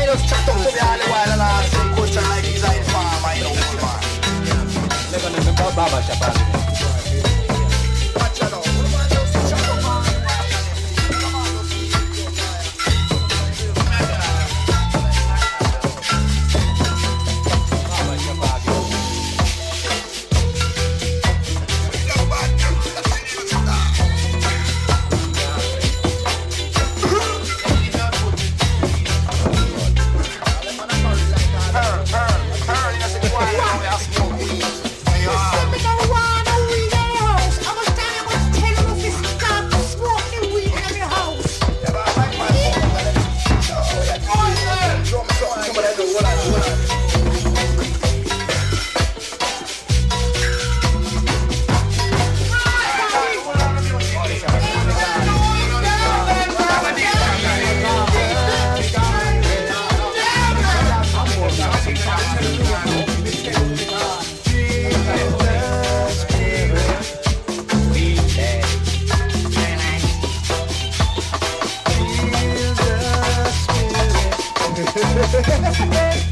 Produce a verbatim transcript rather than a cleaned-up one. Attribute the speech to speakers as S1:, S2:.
S1: just chat up to me all the while and I say question like he's a farmer, you know, man.
S2: They're gonna be Baba Shabbat.
S1: Watch out, what about those chat up, man?
S3: Hey,